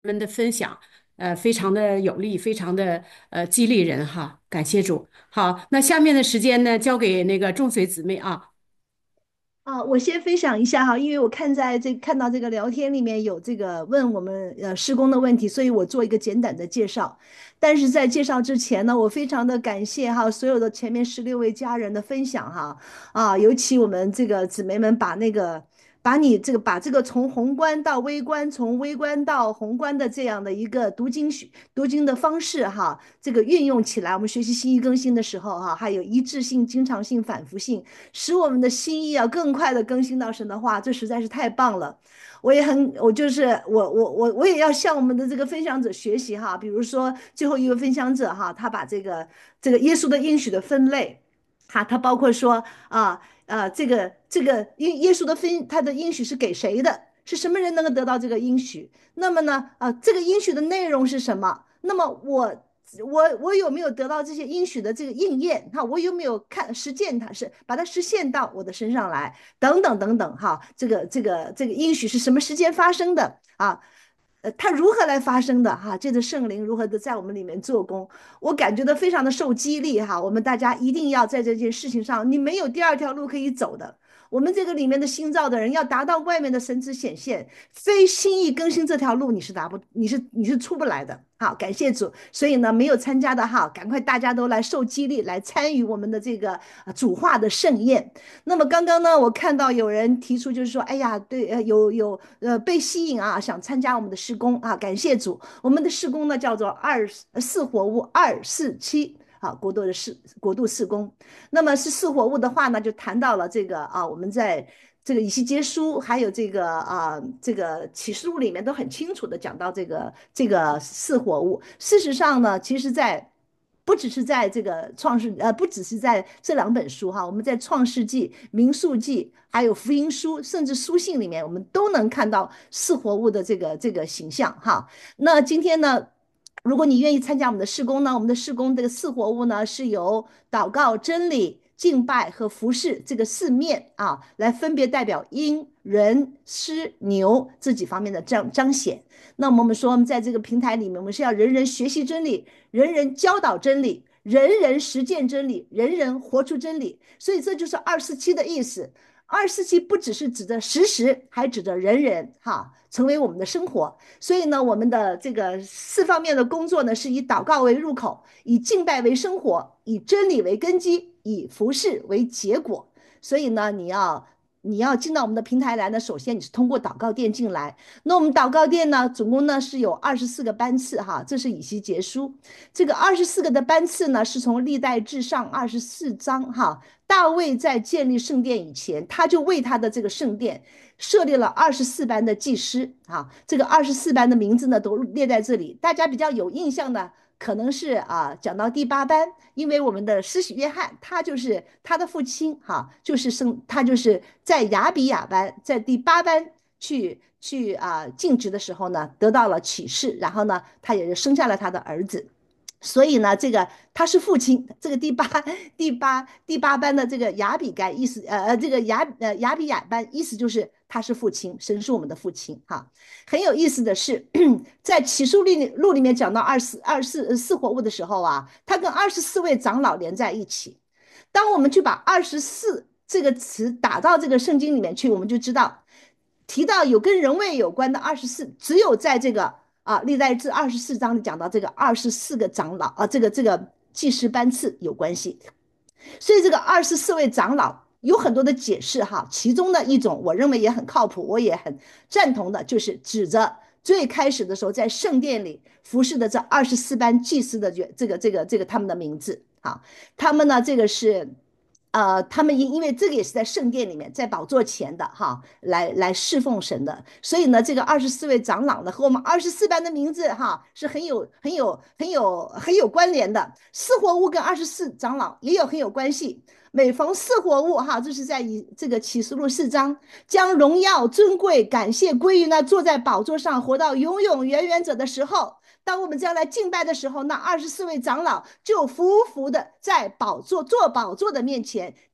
们的分享，非常的有力，非常的激励人哈，感谢主。好，那下面的时间呢，交给那个众水姊妹啊。 我先分享一下哈，因为我看到这个聊天里面有这个问我们施工的问题，所以我做一个简短的介绍。但是在介绍之前呢，我非常的感谢哈所有的前面16位家人的分享哈尤其我们这个姊妹们把这个从宏观到微观，从微观到宏观的这样的一个读经的方式哈，这个运用起来，我们学习新意更新的时候哈，还有一致性、经常性、反复性。使我们的心意更快的更新到神的话，这实在是太棒了。我也很，我就是我也要向我们的这个分享者学习哈。比如说最后一位分享者哈，他把这个耶稣的应许的分类，他包括说这个耶稣的他的应许是给谁的？是什么人能够得到这个应许？那么呢，这个应许的内容是什么？那么我有没有得到这些应许的这个应验？哈，我有没有实践它，是把它实现到我的身上来？等等等等，哈，这个应许是什么时间发生的啊？它如何来发生的哈？这个圣灵如何的在我们里面做工？我感觉到非常的受激励哈。我们大家一定要在这件事情上，你没有第二条路可以走的。我们这个里面的新造的人要达到外面的神旨显现，非心意更新这条路你是出不来的。好，感谢主。所以呢，没有参加的哈，赶快大家都来受激励，来参与我们的这个主化的盛宴。那么刚刚呢，我看到有人提出就是说，哎呀，对，被吸引啊，想参加我们的施工啊，感谢主。我们的施工呢叫做四活物247。啊，国度事工。那么是四活物的话呢，就谈到了这个我们在这个以西结书，还有这个启示录里面都很清楚的讲到这个四活物。事实上呢，其实在不只是在这个不只是在这2本书哈，我们在创世纪、民数记，还有福音书，甚至书信里面，我们都能看到四活物的这个形象哈。那今天呢？如果你愿意参加我们的事工呢，我们的事工这个四活物呢，是由祷告、真理、敬拜和服饰这个4面来分别代表阴、人、狮、牛这几方面的彰显。那么我们说，在这个平台里面，我们是要人人学习真理，人人教导真理，人人实践真理，人人活出真理。所以这就是247的意思。247不只是指着实时，还指着人人哈，成为我们的生活。所以呢，我们的这个4方面的工作呢，是以祷告为入口，以敬拜为生活，以真理为根基，以服饰为结果。所以呢，你要进到我们的平台来呢，首先你是通过祷告殿进来。那我们祷告殿呢，总共呢是有24个班次哈，这是以西结书。这个24个的班次呢，是从历代志上24章哈，大卫在建立圣殿以前，他就为他的这个圣殿设立了24班的祭司啊。这个24班的名字呢，都列在这里。大家比较有印象的，可能是讲到第8班，因为我们的施洗约翰，他就是他的父亲哈，他就是在亚比亚班，在第8班去尽职的时候呢，得到了启示，然后呢，他也生下了他的儿子。所以呢，这个他是父亲，这个第八班的这个亚比该意思，这个亚比亚班意思就是他是父亲，神是我们的父亲哈。很有意思的是，在启示录里面讲到四活物的时候他跟24位长老连在一起。当我们去把24这个词打到这个圣经里面去，我们就知道提到有跟人位有关的24，只有在这个历代志24章里讲到这个24个长老这个祭司班次有关系。所以这个24位长老有很多的解释哈，其中的一种我认为也很靠谱，我也很赞同的，就是指着最开始的时候在圣殿里服侍的这24班祭司的这个他们的名字啊。他们呢这个是他们因为这个也是在圣殿里面，在宝座前的哈，来侍奉神的，所以呢，这个24位长老呢，和我们24班的名字哈是很有关联的。四活物跟24长老也有很有关系。每逢四活物哈，这是在这个启示录4章，将荣耀、尊贵、感谢归于那坐在宝座上活到永永远远者的时候。当我们将来敬拜的时候，那24位长老就服服的在做宝座的面前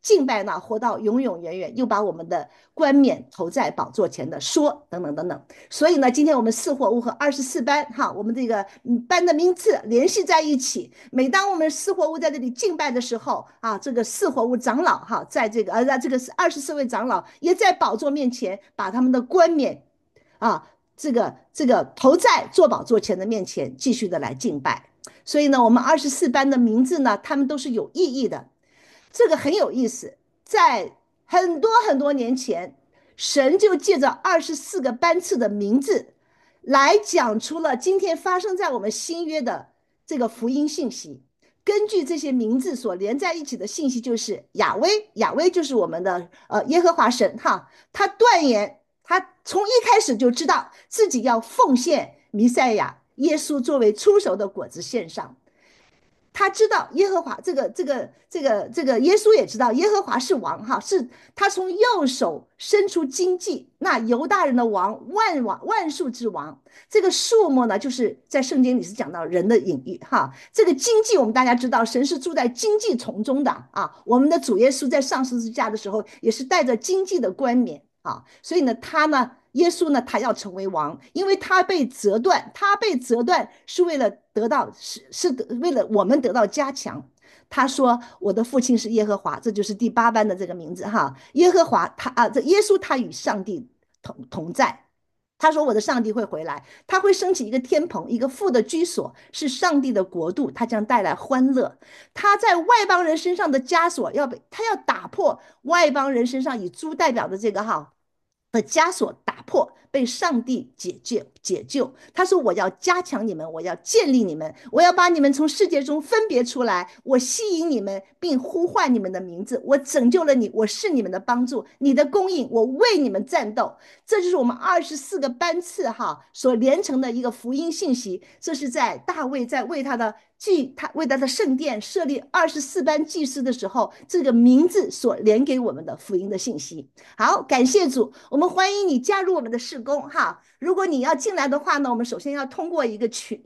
敬拜那活到永永远远，又把我们的冠冕投在宝座前的说等等等等。所以呢，今天我们四活物和24班哈，我们这个班的名次联系在一起。每当我们四活物在这里敬拜的时候啊，这个四活物长老哈，在这个这个24位长老也在宝座面前把他们的冠冕啊，这个投在坐宝座前的面前，继续的来敬拜。所以呢，我们24班的名字呢，他们都是有意义的。这个很有意思，在很多很多年前，神就借着24个班次的名字，来讲出了今天发生在我们新约的这个福音信息。根据这些名字所连在一起的信息，就是亚威，亚威就是我们的耶和华神哈。他断言，他从一开始就知道自己要奉献弥赛亚耶稣作为出熟的果子献上。他知道耶和华这个耶稣也知道耶和华是王哈，是他从右手伸出荆棘，那犹大人的王万数之王，这个数目呢，就是在圣经里是讲到人的隐喻哈。这个荆棘我们大家知道，神是住在荆棘丛中的啊。我们的主耶稣在上十字架的时候，也是带着荆棘的冠冕啊，所以呢，他呢。耶稣呢，他要成为王，因为他被折断，他被折断是为了得到，是为了我们得到加强。他说：“我的父亲是耶和华。”这就是第8班的这个名字哈。耶和华他这耶稣他与上帝同在。他说：“我的上帝会回来，他会升起一个天棚，一个父的居所，是上帝的国度，他将带来欢乐。他在外邦人身上的枷锁他要打破外邦人身上以猪代表的这个的枷锁打破，被上帝解救。他说：我要加强你们，我要建立你们，我要把你们从世界中分别出来，我吸引你们，并呼唤你们的名字，我拯救了你，我是你们的帮助，你的供应，我为你们战斗。这就是我们24个班次所连成的一个福音信息。这是在大卫在为他的圣殿设立24班祭司的时候，这个名字所连给我们的福音的信息。好，感谢主，我们欢迎你加入我们的事工哈。如果你要进来的话呢，我们首先要通过一个群，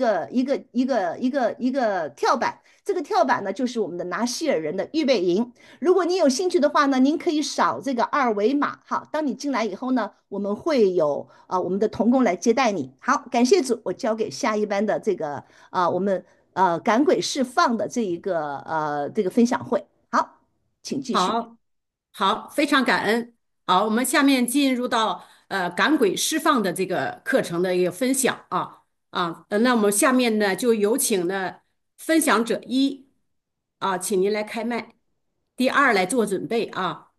一个跳板。这个跳板呢，就是我们的拿西尔人的预备营。如果你有兴趣的话呢，您可以扫这个二维码哈。当你进来以后呢，我们会有我们的同工来接待你。好，感谢主，我交给下一班的这个我们赶鬼释放的这个分享会。好，请继续。 好，好，非常感恩。好，我们下面进入到赶鬼释放的这个课程的一个分享那我们下面呢就有请呢分享者一请您来开麦，第二来做准备啊。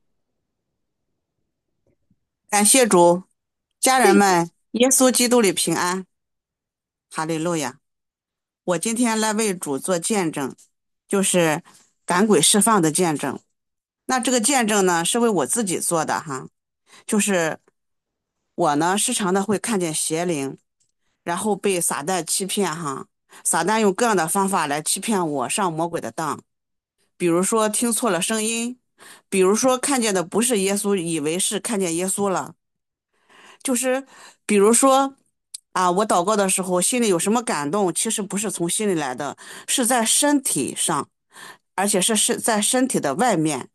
感谢主，家人对， 们，耶稣基督里平安，哈利路亚！我今天来为主做见证，就是赶鬼释放的见证。那这个见证呢，是为我自己做的哈，就是我呢时常的会看见邪灵，然后被撒旦欺骗哈，撒旦用各样的方法来欺骗我上魔鬼的当，比如说听错了声音，比如说看见的不是耶稣，以为是看见耶稣了。就是比如说我祷告的时候心里有什么感动，其实不是从心里来的，是在身体上，而且是在身体的外面。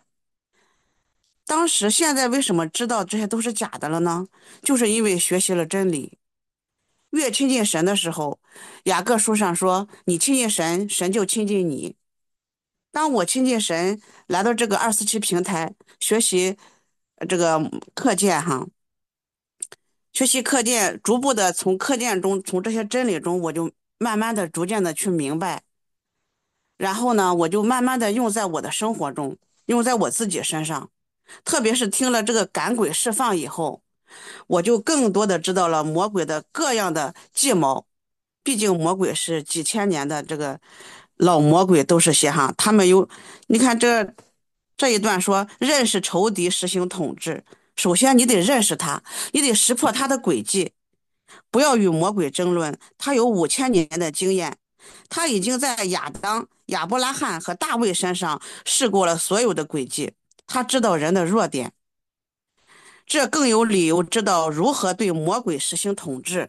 现在为什么知道这些都是假的了呢？就是因为学习了真理。越亲近神的时候，雅各书上说，你亲近神，神就亲近你。当我亲近神，来到这个247平台学习这个课件哈，学习课件，逐步的从课件中，从这些真理中，我就慢慢的、逐渐的去明白。然后呢，我就慢慢的用在我的生活中，用在我自己身上。特别是听了这个赶鬼释放以后，我就更多的知道了魔鬼的各样的计谋。毕竟魔鬼是几千年的这个老魔鬼，都是些他们你看这一段说，认识仇敌，实行统治。首先你得认识他，你得识破他的诡计，不要与魔鬼争论。他有5000年的经验，他已经在亚当、亚伯拉罕和大卫身上试过了所有的诡计，他知道人的弱点，这更有理由知道如何对魔鬼实行统治。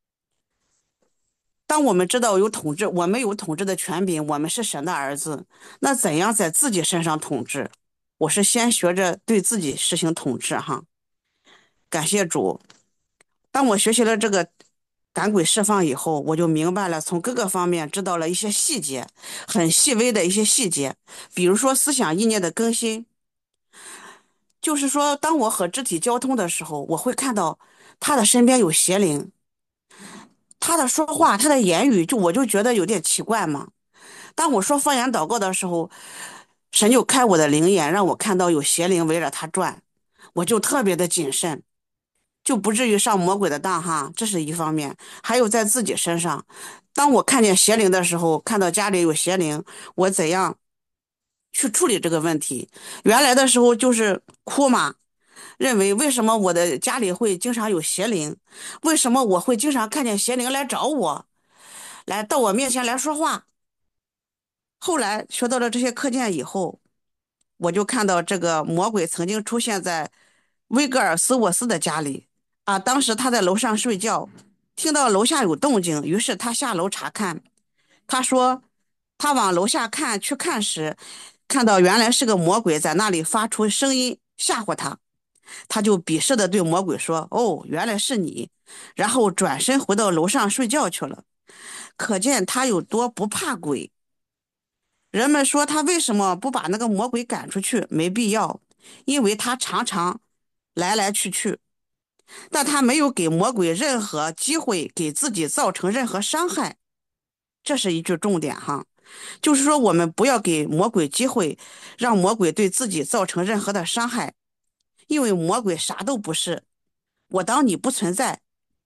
当我们知道我们有统治的权柄，我们是神的儿子，那怎样在自己身上统治？ 我是先学着对自己实行统治哈。感谢主，当我学习了这个赶鬼释放以后，我就明白了，从各个方面知道了一些细节，很细微的一些细节，比如说思想意念的更新。就是说，当我和肢体交通的时候，我会看到他的身边有邪灵，他的说话，他的言语，我就觉得有点奇怪嘛。当我说方言祷告的时候，神就开我的灵眼，让我看到有邪灵围着他转，我就特别的谨慎，就不至于上魔鬼的当哈。这是一方面，还有在自己身上，当我看见邪灵的时候，看到家里有邪灵，我怎样去处理这个问题？原来的时候就是哭嘛，认为为什么我的家里会经常有邪灵？为什么我会经常看见邪灵来找我，来到我面前来说话？后来学到了这些课件以后，我就看到这个魔鬼曾经出现在威格尔斯沃斯的家里啊。当时他在楼上睡觉，听到楼下有动静，于是他下楼查看。他说他往楼下去看时，看到原来是个魔鬼在那里发出声音吓唬他。他就鄙视的对魔鬼说：“哦，原来是你。”然后转身回到楼上睡觉去了。可见他有多不怕鬼。人们说他为什么不把那个魔鬼赶出去？没必要，因为他常常来来去去，但他没有给魔鬼任何机会给自己造成任何伤害。这是一句重点哈，就是说我们不要给魔鬼机会，让魔鬼对自己造成任何的伤害，因为魔鬼啥都不是。我当你不存在，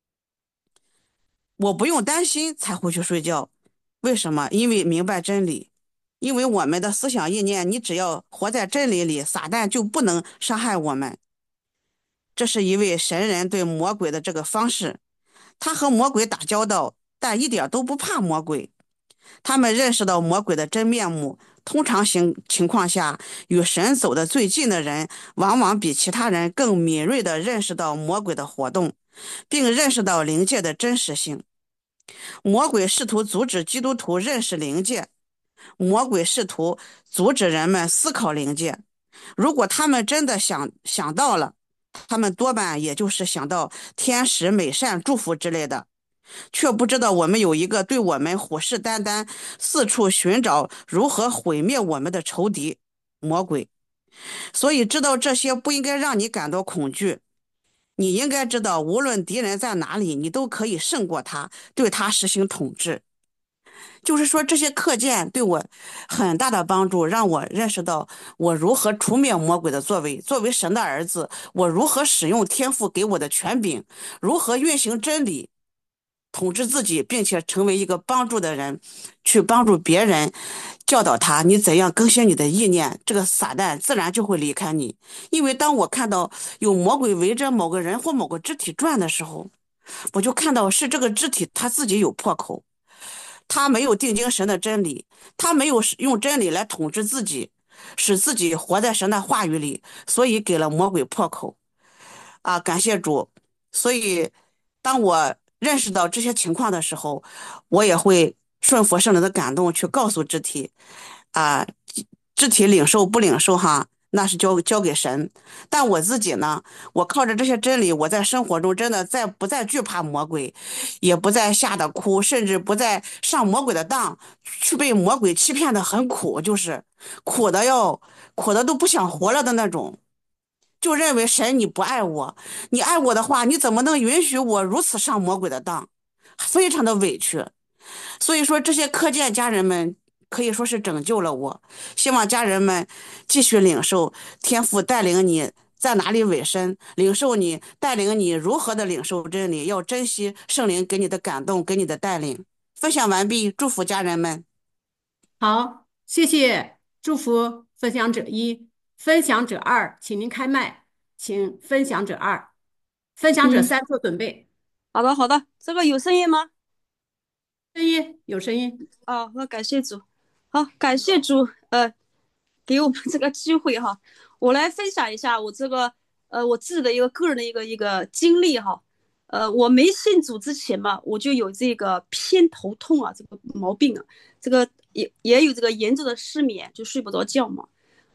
我不用担心才会去睡觉。为什么？因为明白真理。因为我们的思想意念，你只要活在真理里，撒旦就不能伤害我们。这是一位神人对魔鬼的这个方式。他和魔鬼打交道，但一点都不怕魔鬼。他们认识到魔鬼的真面目。通常情况下，与神走得最近的人，往往比其他人更敏锐地认识到魔鬼的活动，并认识到灵界的真实性。魔鬼试图阻止基督徒认识灵界，魔鬼试图阻止人们思考灵界。如果他们真的想到了，他们多半也就是想到天使、美善、祝福之类的，却不知道我们有一个对我们虎视眈眈、四处寻找如何毁灭我们的仇敌——魔鬼。所以知道这些不应该让你感到恐惧。你应该知道，无论敌人在哪里，你都可以胜过他，对他实行统治。就是说，这些课件对我很大的帮助，让我认识到我如何除灭魔鬼的作为。作为神的儿子，我如何使用天父给我的权柄，如何运行真理，统治自己，并且成为一个帮助的人，去帮助别人，教导他你怎样更新你的意念，这个撒旦自然就会离开你。因为当我看到有魔鬼围着某个人或某个肢体转的时候，我就看到是这个肢体他自己有破口。他没有定睛神的真理，他没有用真理来统治自己，使自己活在神的话语里，所以给了魔鬼破口啊！感谢主。所以，当我认识到这些情况的时候，我也会顺服圣灵的感动，去告诉肢体啊，肢体领受不领受哈，那是交给神。但我自己呢，我靠着这些真理，我在生活中真的不再惧怕魔鬼，也不再吓得哭，甚至不再上魔鬼的当，去被魔鬼欺骗的很苦，就是苦的都不想活了的那种。就认为神你不爱我，你爱我的话，你怎么能允许我如此上魔鬼的当？非常的委屈。所以说这些课件家人们可以说是拯救了我。希望家人们继续领受天父带领你在哪里委身，领受你带领你如何的领受真理，要珍惜圣灵给你的感动，给你的带领。分享完毕，祝福家人们。 好，谢谢，祝福分享者一，分享者二，请您开麦，请分享者二，分享者嗯， 三做准备。 好的好的，这个有声音吗？ 声音有声音。 哦，那感谢主，好，感谢主，给我们这个机会哈，我来分享一下我这个我自己的一个个人的一个经历哈，我没信主之前嘛，我就有这个偏头痛啊这个毛病啊，这个也有这个严重的失眠，就睡不着觉嘛。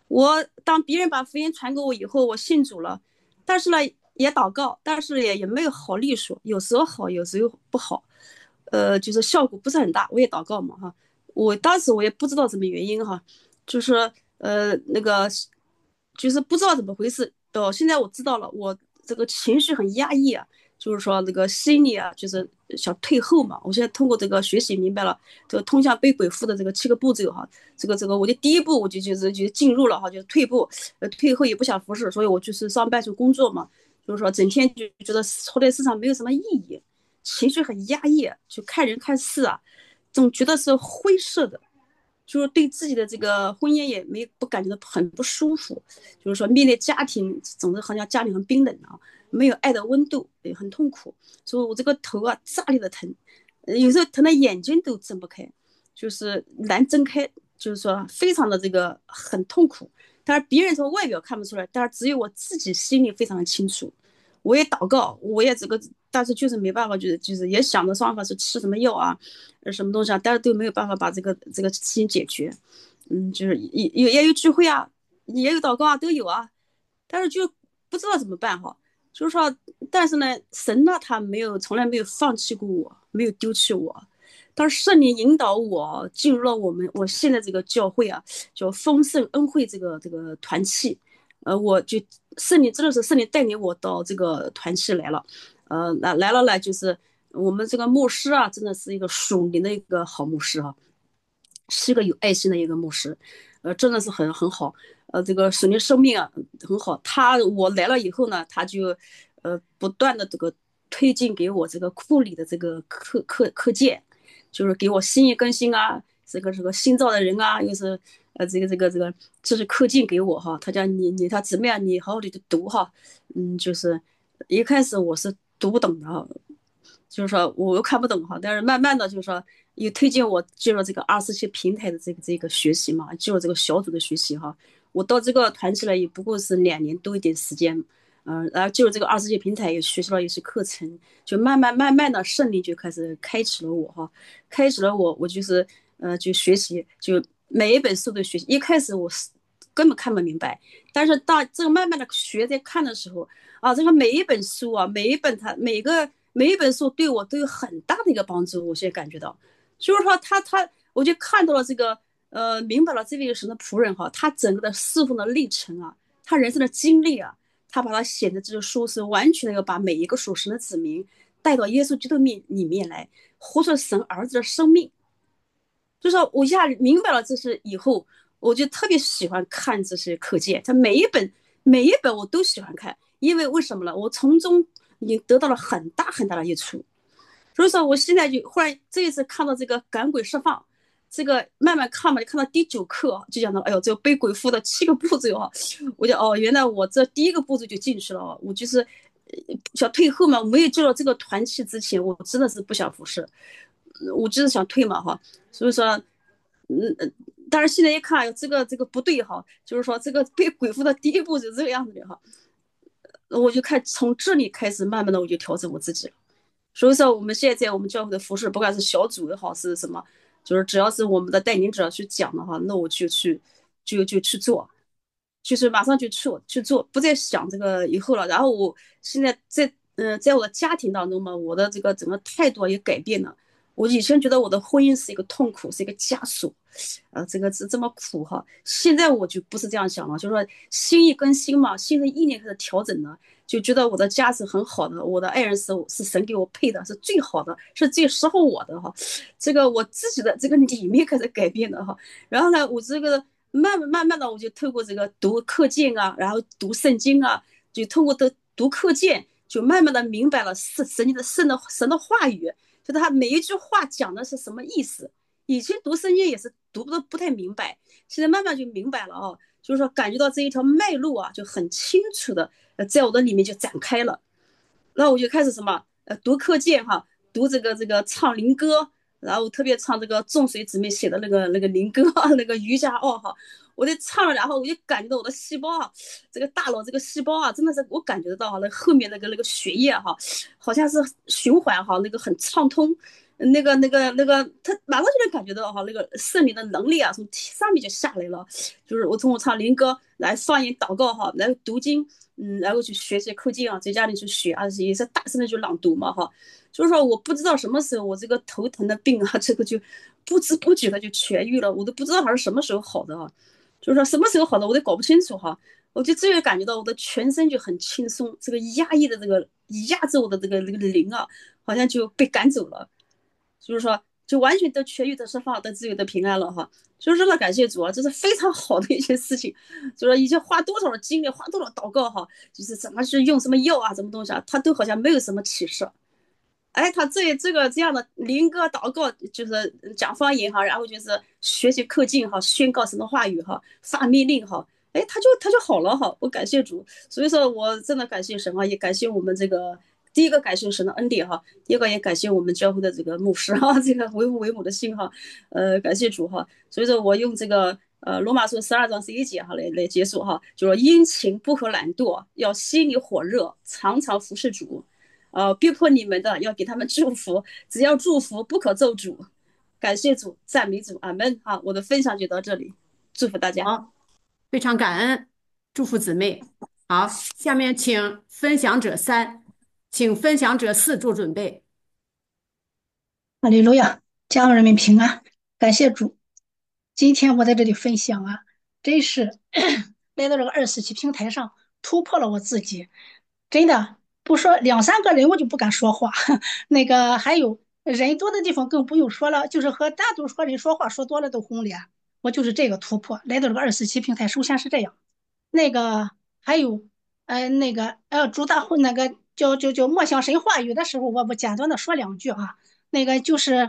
我当别人把福音传给我以后，我信主了，但是呢也祷告，但是也没有好利索，有时候好，有时候不好，就是效果不是很大。我也祷告嘛哈，我当时我也不知道什么原因哈，就是那个就是不知道怎么回事，到现在我知道了，我这个情绪很压抑啊，就是说那个心理啊，就是想退后嘛。我现在通过这个学习明白了，这个通向被鬼附的这个7个步骤哈，这个我的第一步我就进入了哈，就是退步，退后也不想服侍，所以我就是上班去工作嘛，就是说整天就觉得活在世上没有什么意义，情绪很压抑，就看人看事啊，总觉得是灰色的。就是对自己的这个婚姻也不感觉到很不舒服，就是说面对家庭总是好像家里很冰冷啊，没有爱的温度，也很痛苦。所以我这个头啊炸裂的疼，有时候疼的眼睛都睁不开，就是难睁开，就是说非常的这个很痛苦。但是别人从外表看不出来，但是只有我自己心里非常的清楚。我也祷告，我也这个，但是就是没办法，就是也想着方法是吃什么药啊，什么东西啊，但是都没有办法把这个事情解决。就是也有聚会啊，也有祷告啊，都有啊，但是就不知道怎么办哈。就是说，但是呢，神呢，他从来没有放弃过我，没有丢弃我。当圣灵引导我进入了我现在这个教会啊，叫丰盛恩惠这个团契，我就圣灵真的是圣灵带领我到这个团契来了，来了呢，就是我们这个牧师啊，真的是一个属灵的一个好牧师啊，是一个有爱心的一个牧师，真的是很好，这个属灵生命啊很好。我来了以后呢，他就不断的这个推进给我这个库里的这个课件，就是给我新意更新啊，这个新造的人啊，又是这个，这是课件给我哈，他讲他怎么样，你好好的读哈，就是一开始我是读不懂的哈，就是说我又看不懂哈，但是慢慢的就是说又推荐我进入这个24期平台的这个学习嘛，进入这个小组的学习哈，我到这个团契了也不过是2年多一点时间，然后进入这个24期平台也学习了一些课程，就慢慢的圣灵就开始开启了我哈，开始了我就是就学习，就每一本书都学习，一开始我是根本看不明白，但是当这个慢慢的学在看的时候啊，这个每一本书啊，每一本书对我都有很大的一个帮助，我现在感觉到，就是说我就看到了这个明白了这位神的仆人哈，他整个的侍奉的历程啊，他人生的经历啊，他把他写的这个书是完全的要把每一个属神的子民带到耶稣基督里面来，活出神儿子的生命。就是我一下明白了这是以后，我就特别喜欢看这些课件，它每一本我都喜欢看，因为为什么呢？我从中已经得到了很大很大的益处。所以说，我现在就忽然这一次看到这个赶鬼释放，这个慢慢看嘛，就看到第9课，就讲到，哎呦，这个被鬼附的7个步骤啊，我就原来我这第1个步骤就进去了，我就是想退后嘛，没有进入这个团契之前，我真的是不想服侍，我就是想退嘛哈，所以说，但是现在一看，这个不对哈，就是说这个被鬼附的第1步是这个样子的哈，我就看从这里开始，慢慢的我就调整我自己了。所以说，我们现在在我们教会的服饰，不管是小组也好，是什么，就是只要是我们的带领者去讲的话，那我就去做，就是马上就去做，不再想这个以后了。然后我现在在我的家庭当中嘛，我的这个整个态度也改变了。我以前觉得我的婚姻是一个痛苦，是一个枷锁，这个是这么苦哈。现在我就不是这样想了，就是说心意更新嘛，新的意念开始调整了，就觉得我的家是很好的，我的爱人是神给我配的，是最好的，是最适合我的哈。这个我自己的这个里面开始改变了哈。然后呢，我这个慢慢的，我就透过这个读课件啊，然后读圣经啊，就通过读课件，就慢慢的明白了神的话语。就他每一句话讲的是什么意思。以前读圣经也是读的不太明白，现在慢慢就明白了啊，就是说感觉到这一条脉络啊就很清楚的在我的里面就展开了。然后我就开始什么读课件哈，读这个唱灵歌，然后特别唱这个众水姊妹写的那个灵歌那个瑜伽哈，我就唱了，然后我就感觉到我的细胞啊，这个大脑这个细胞啊，真的是我感觉得到那后面那个血液哈，好像是循环哈，那个很畅通， 他马上就能感觉到哈，那个圣灵的能力啊，从上面就下来了。就是我通过唱灵歌来方言祷告哈，来读经，然后去学习口经啊，在家里去学，而且也是大声的去朗读嘛哈。就是说，我不知道什么时候我这个头疼的病啊，这个就不知不觉的就痊愈了，我都不知道它是什么时候好的啊。就是说什么时候好的，我都搞不清楚哈。我就这个感觉到我的全身就很轻松，这个压抑的这个压制我的这个灵啊，好像就被赶走了。就是说，就完全都痊愈的释放，得自由的平安了哈。就是真的感谢主啊，这是非常好的一件事情。就是说，以前花多少的精力，花多少祷告哈，就是怎么去用什么药啊，什么东西啊，他都好像没有什么启示。哎，他这样的灵歌祷告，就是讲方言哈，然后就是学习课经哈，宣告神的话语哈，发命令哈，哎，他就好了哈。我感谢主，所以说我真的感谢神啊，也感谢我们这个第一个感谢神的恩典哈，第二个也感谢我们教会的这个牧师哈，这个为父为母的心哈，感谢主哈。所以说我用这个罗马书12章11节哈来结束哈，就说殷勤不可懒惰，要心里火热，常常服侍主。逼迫你们的要给他们祝福，只要祝福，不可咒诅。感谢主，赞美主，阿门。好，我的分享就到这里，祝福大家。 好，非常感恩，祝福姊妹。好，下面请分享者3，请分享者4做准备。 哈利路亚，家人们平安，感谢主。今天我在这里分享啊，真是来到这个24期平台上，突破了我自己。真的不说2、3个人我就不敢说话，还有人多的地方更不用说了，就是和单独说人说话说多了都红脸。我就是这个突破，来到这个24期平台，首先是这样，那个还有主大会叫默想神话语的时候，我简单的说2句啊。就是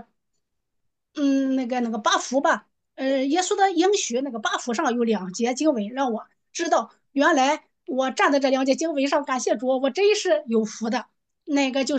八福吧，耶稣的应许那个八福上有2节经文，让我知道原来我站在这2节经文上，感谢主，我真是有福的。就是，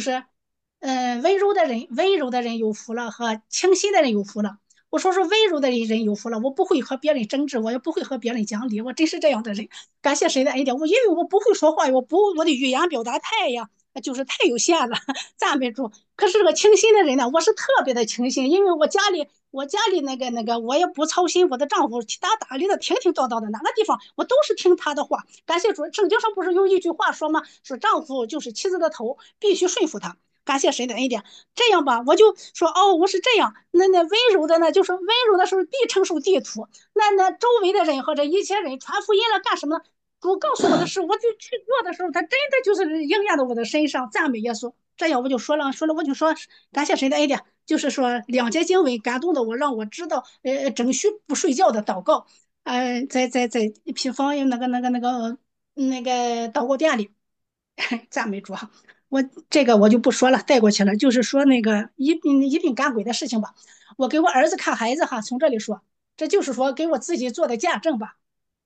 温柔的人有福了，和清心的人有福了。我说温柔的人有福了，我不会和别人争执，我也不会和别人讲理，我真是这样的人。感谢神的恩典，因为我不会说话，我的语言表达就是太有限了，赞美主。可是这个清心的人呢，我是特别的清心，因为我家里我也不操心，我的丈夫打理的挺叨叨的，哪个地方我都是听他的话。感谢主，圣经上不是有一句话说吗？说丈夫就是妻子的头，必须顺服他。感谢神的恩典，这样吧，我就说我是这样。那温柔的呢，就是温柔的时候必承受地土。那周围的人和这一切人传福音了干什么呢？主告诉我的事，我就去做的时候，他真的就是应验到我的身上，赞美耶稣。这样我就说了，我就说感谢神的恩典，就是说2节经文感动的我，让我知道，争取不睡觉的祷告，在平方祷告店里，赞美主啊！我就不说了，带过去了。就是说那个一并赶鬼的事情吧，我给我儿子看孩子哈，从这里说，这就是说给我自己做的见证吧。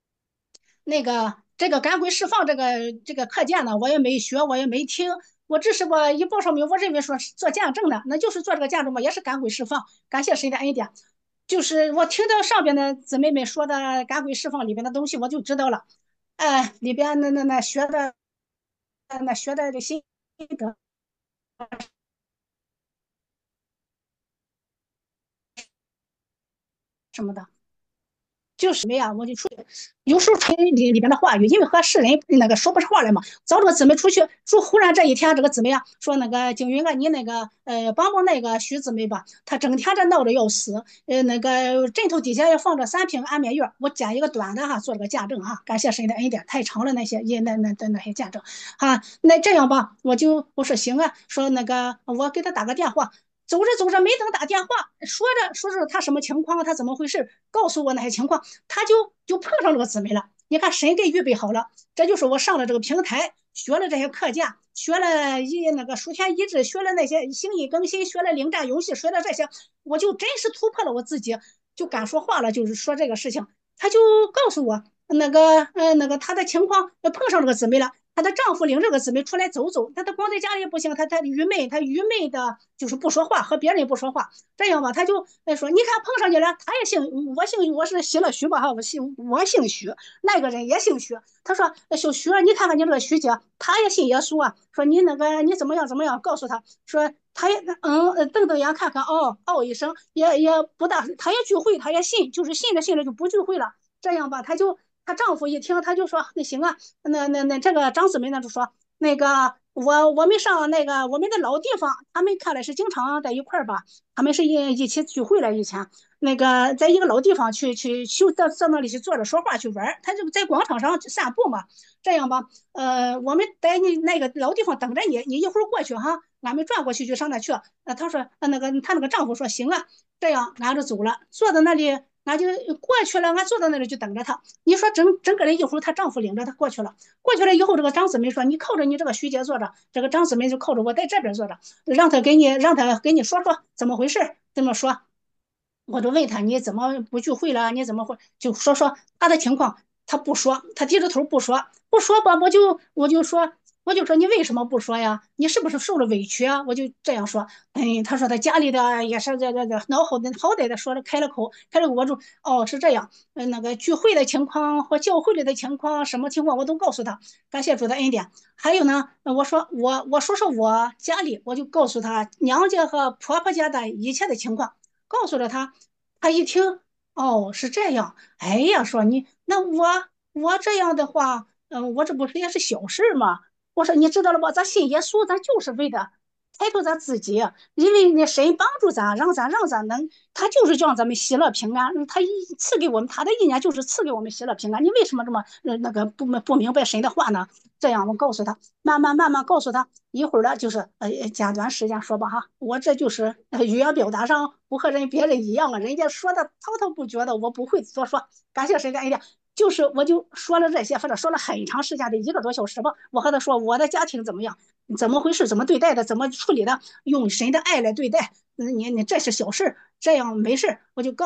这个赶鬼释放这个课件呢，我也没学，我也没听，我只是一报上名，我认为说是做见证的，那就是做这个见证嘛，也是赶鬼释放，感谢神的恩典。就是我听到上边的姊妹们说的赶鬼释放里边的东西，我就知道了，里边学的这心得什么的。就是什么呀？我就出去，有时候传里边的话语，因为和世人说不上话来嘛。找这个姊妹出去，忽然这一天，这个姊妹啊说景云啊，你帮帮那个徐姊妹吧，她整天这闹着要死，枕头底下要放着3瓶安眠药。我剪一个短的哈，做了个见证哈，感谢神的恩典，太长了那些见证哈。那这样吧，我说行啊，说我给他打个电话。走着走着，没等打电话，说着他什么情况，他怎么回事，告诉我那些情况，他就碰上这个姊妹了。你看神给预备好了，这就是我上了这个平台，学了这些课件，学了书天一志，学了那些星意更新，学了领战游戏，学了这些，我就真是突破了我自己，就敢说话了，就是说这个事情，他就告诉我他的情况碰上这个姊妹了。 她的丈夫领这个姊妹出来走走，她光在家里不行，她愚昧，她愚昧的就是不说话，和别人也不说话。这样吧，她就说，你看碰上去了，她也姓，我是写了许吧哈，我姓许，那个人也姓许。他说，小许儿，你看看你这个许姐，她也信耶稣啊。说你那个你怎么样怎么样，告诉她说，她也瞪瞪眼看看，哦一声，也不大，她也聚会，她也信，就是信着就不聚会了。这样吧，她丈夫一听，他就说那行啊，那这个张姊妹呢就说那个我们上那个我们的老地方，他们看来是经常在一块儿吧，他们是一起聚会了以前。那个在一个老地方去到那里去坐着说话去玩，他就在广场上散步嘛。这样吧，我们在你那个老地方等着你，你一会儿过去哈，俺们转过去就上那去。他说，她那个丈夫说行啊，这样俺就走了，坐在那里，俺就过去了，俺坐在那里就等着他。你说整个人一会儿，她丈夫领着她过去了，过去了以后，这个张姊妹说，你靠着你这个徐姐坐着，这个张姊妹就靠着我在这边坐着，让她给你说说怎么回事，这么说。我就问他你怎么不聚会了？你怎么会就说他的情况？他不说，他低着头不说吧，我就说你为什么不说呀？你是不是受了委屈啊？我就这样说。他说他家里的也是这好歹的说了开了口，我就是这样。那个聚会的情况和教会里的情况，什么情况我都告诉他。感谢主的恩典。还有呢，我说我家里，我就告诉他娘家和婆婆家的一切的情况。告诉了他，他一听，是这样，哎呀，说你那我这样的话，我这不是也是小事吗？我说你知道了吧？咱信耶稣，咱就是为了开拓咱自己，因为那神帮助咱，让咱能，他就是叫咱们喜乐平安，他赐给我们他的意念就是赐给我们喜乐平安。你为什么这么那个不明白神的话呢？这样我告诉他，慢慢告诉他，一会儿呢就是简短时间说吧哈，我这就是语言表达上不和别人一样啊，人家说的滔滔不绝的，我不会多说。感谢神的恩典，就是我就说了这些，反正说了很长时间的1个多小时吧。我和他说我的家庭怎么样，怎么回事，怎么对待的，怎么处理的，用神的爱来对待。你这是小事，这样没事，我就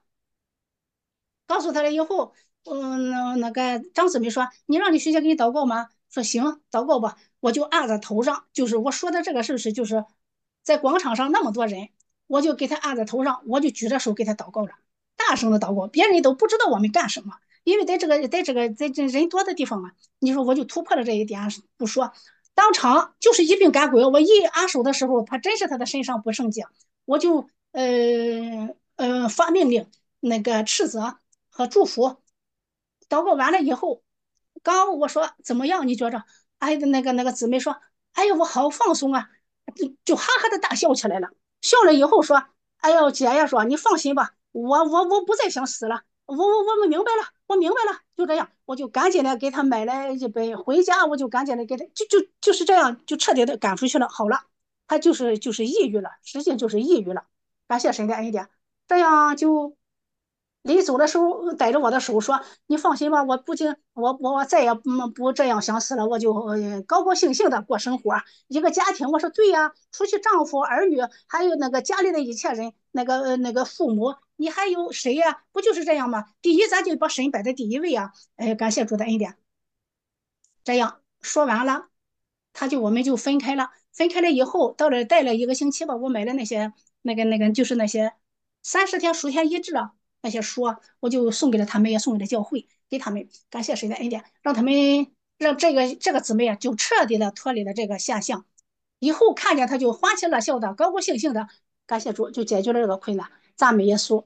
告诉他了以后，那个张姊妹说：“你让你学姐给你祷告吗？”说行，祷告吧。我就按在头上，就是我说的这个事是，就是在广场上那么多人，我就给他按在头上，我就举着手给他祷告了，大声的祷告，别人都不知道我们干什么，因为在这人多的地方嘛，你说我就突破了这一点，不说，当场就是一并赶鬼。我一按手的时候，他真是他的身上不圣洁，我就发命令，那个斥责。和祝福。祷告完了以后，刚我说怎么样？你觉着？哎，那个姊妹说，哎呀，我好放松啊，就哈哈的大笑起来了。笑了以后说，哎呦姐呀，说你放心吧，我不再想死了，我明白了，我明白了，就这样，我就赶紧的给他买了一杯，回家我就赶紧的给他，就是这样，就彻底的赶出去了。好了，他就是抑郁了，实际就是抑郁了。感谢神的恩典，这样就。临走的时候逮着我的手说：“你放心吧，我不仅我再也不这样想死了，我就高高兴兴的过生活。一个家庭，我说对呀，除去丈夫、儿女，还有那个家里的一切人，那个父母，你还有谁呀？不就是这样吗？第一，咱就把神摆在第一位啊！感谢主的恩典。这样说完了，我们就分开了。分开了以后，到这待了1个星期吧，我买了那些就是那些30天属天医治啊。”那些书啊，我就送给了他们，也送给了教会，给他们感谢神的恩典，让他们让这个姊妹啊，就彻底的脱离了这个现象，以后看见他就欢喜乐笑的，高高兴兴的，感谢主，就解决了这个困难，赞美耶稣。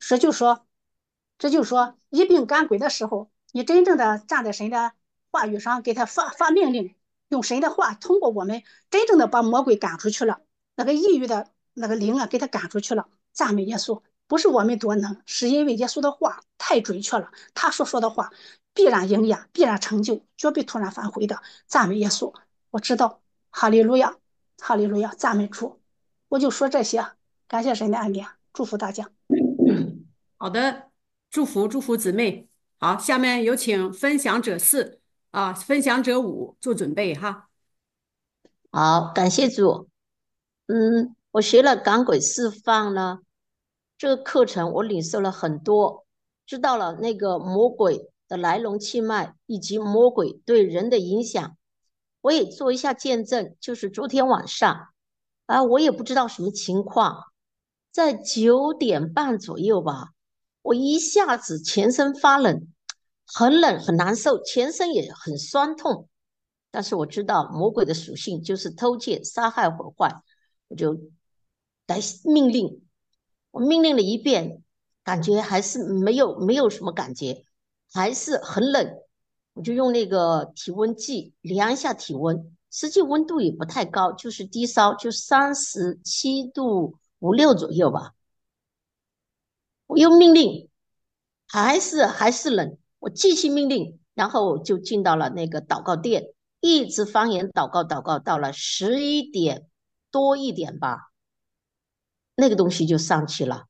这就说一并赶鬼的时候，你真正的站在神的话语上，给他发命令，用神的话通过我们，真正的把魔鬼赶出去了，那个抑郁的那个灵啊，给他赶出去了，赞美耶稣。不是我们多能，是因为耶稣的话太准确了，他说的话必然应验，必然成就，绝不突然返回的。赞美耶稣，我知道，哈利路亚，哈利路亚，赞美主。我就说这些，感谢神的恩典，祝福大家。 好的，祝福姊妹。好，下面有请分享者4分享者5做准备哈。 好，感谢主。我学了赶鬼释放呢，这个课程我领受了很多，知道了那个魔鬼的来龙去脉，以及魔鬼对人的影响， 我也做一下见证，就是昨天晚上我也不知道什么情况，在9点半左右吧，我一下子全身发冷，很冷很难受，全身也很酸痛。但是我知道魔鬼的属性就是偷窃、杀害、毁坏，我就来命令，我命令了一遍，感觉还是没有什么感觉，还是很冷。我就用那个体温计量一下体温，实际温度也不太高，就是低烧，就37度5、6左右吧。我又命令，还是冷，我继续命令，然后就进到了那个祷告殿，一直方言祷告，到了11点多一点吧，那个东西就上去了。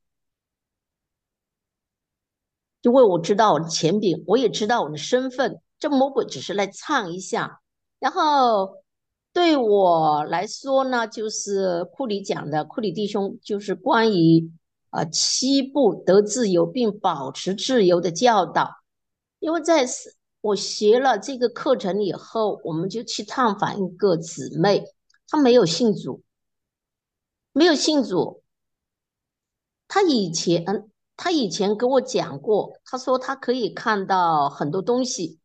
因为我知道我的权柄，我也知道我的身份，这魔鬼只是来唱一下。然后对我来说呢，就是库里讲的，库里弟兄就是关于7步得自由并保持自由的教导。因为我学了这个课程以后，我们就去探访一个姊妹，她没有信主，没有信主，她以前跟我讲过，她说她可以看到很多东西，